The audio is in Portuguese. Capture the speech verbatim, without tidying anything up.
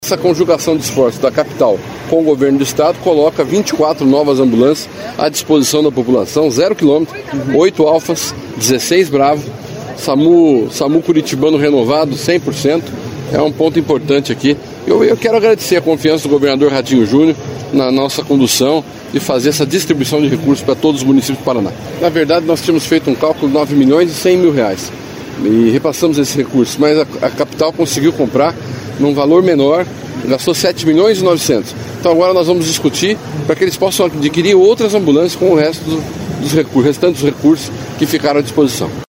Essa conjugação de esforços da capital com o governo do estado coloca vinte e quatro novas ambulâncias à disposição da população, zero quilômetro, oito Alfas, dezesseis Bravo, SAMU, SAMU Curitibano renovado, cem por cento, é um ponto importante aqui. Eu, eu quero agradecer a confiança do governador Ratinho Júnior na nossa condução de fazer essa distribuição de recursos para todos os municípios do Paraná. Na verdade, nós tínhamos feito um cálculo de nove milhões e cem mil reais e repassamos esse recurso, mas a, a capital conseguiu comprar num valor menor, gastou sete milhões e novecentos. Então agora nós vamos discutir para que eles possam adquirir outras ambulâncias com o resto dos recursos, restantes recursos que ficaram à disposição.